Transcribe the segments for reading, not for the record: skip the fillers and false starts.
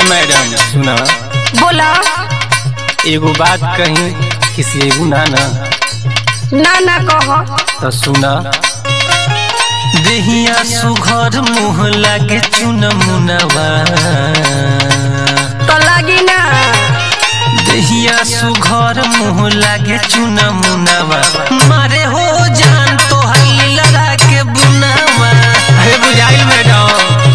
Madam सुना। बोला। एगो बात कही खिसिएगू ना ना ना कहो तो सुना। देहिया सुघर मुँह लागे चुन मुनवा तो लगी ना। देहिया सुघर मुँह लागे चुन मुनवा मारे हो जान तो हल्ली लगा के बुनावा। अरे बुझाइल मैडम।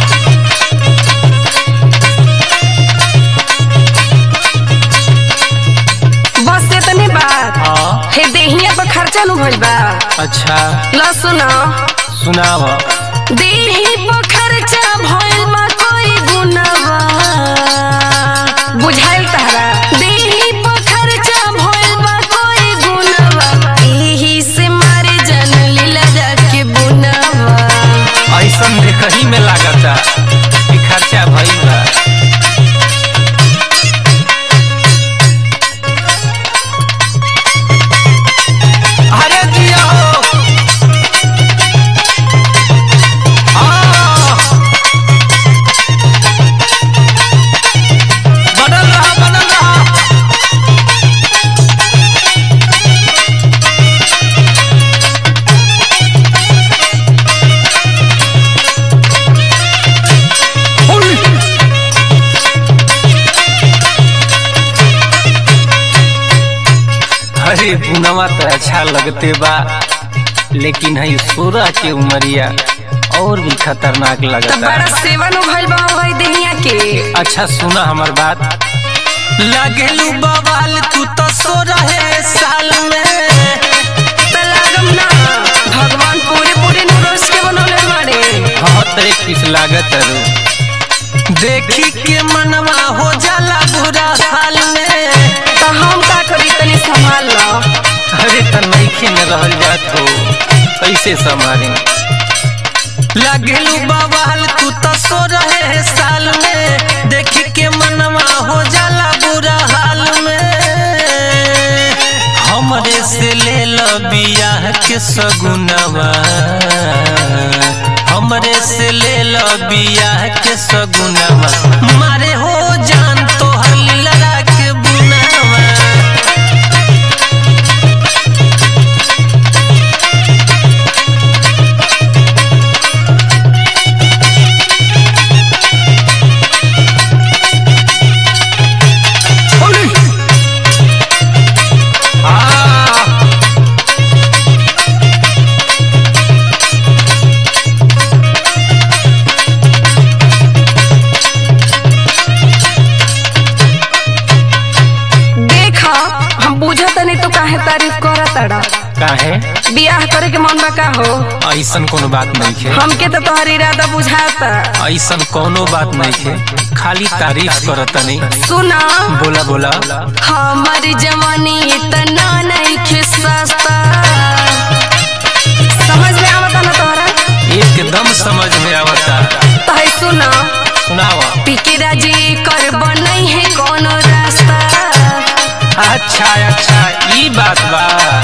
बस इतनी बात। हाँ हे देहिया पर खर्चा नु भइल बा। अच्छा ला सुना। सुनावा। देही पर खर्चा भइल बा कोई गुनावा। बुझाइल तहरा। देही पर खर्चा भइल बा कोई गुनावा। एही से मारे जन लीला जाके बुनावा। ऐसन देखही में लागता कि खर्चा भइल बा। अरे जिया हो। बनल रहा बनल रहा। अरे बुनवा तो अच्छा लगते बा लेकिन है 16 के उमरिया और भी खतरनाक तो लगता बड़ा है। सेवन भइल बा होई देहिया के। अच्छा सुना हमार बात। लागेलू बवाल तू तो 16 साल में। तो लागम ना। भगवान पूरे नुरोस के बनौले बाड़े। बहुत किस लागत रू देखी के मनवा हो जाला बुरा हाल में। तो हम का करी तनी संभाल लो। अरे त नइखे न रहल जात हो कैसे संभाली। लागेलू बवाल तू तो 16 साल में। देखी के मनवा हो जाला बुरा हाल में। हमरे से ले लो बियाह के सगुनवा। हमरे से ले लो बियाह के सगुनवा मारे हो जान तो हल्ली लगा के बुनावा। तो काहे तारीफ करत ताड़ा। काहे बियाह करे के मन बा का हो। ऐसन कोनो बात नहीं है। हमके तो तोहर इरादा बुझाता। ऐसन कोनो बात नहीं है खाली तारीफ करत नहीं। सुना। बोला बोला। हमारी जवानी इतना नहीं खिसता। समझ में आवता ना तोहरा। एकदम समझ में आवता। तो है सुना। सुनावा। पीके राजी कर बनई है कोनो रास्ता। अच्छा अच्छा ई बात बा।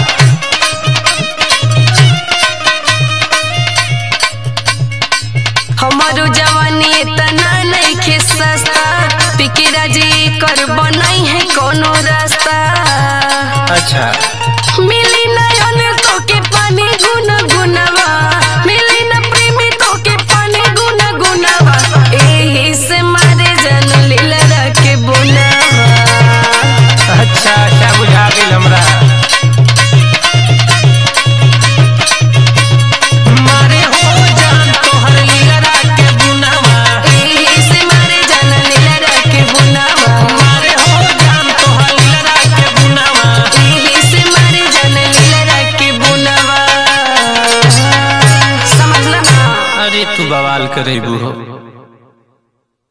हमारो जवानी इतना नहीं खिसता। पीके राजी कर बनई है कोनो रास्ता। अच्छा मिली नयन तो के पानी गुना गुनावा। मिली न प्रेमी तो के पानी गुना गुनावा। एही से मारे जन लीला के बुनावा। अच्छा अच्छा बुझा गेल हमरा। मारे हो जान तोहर लीला के बुनावा। एही से मारे जन लीला के बुनावा। मारे हो जान तोहर लीला के बुनावा। एही से मारे जन लीला के बुनावा। समझला ना। अरे तू बवाल करेबू।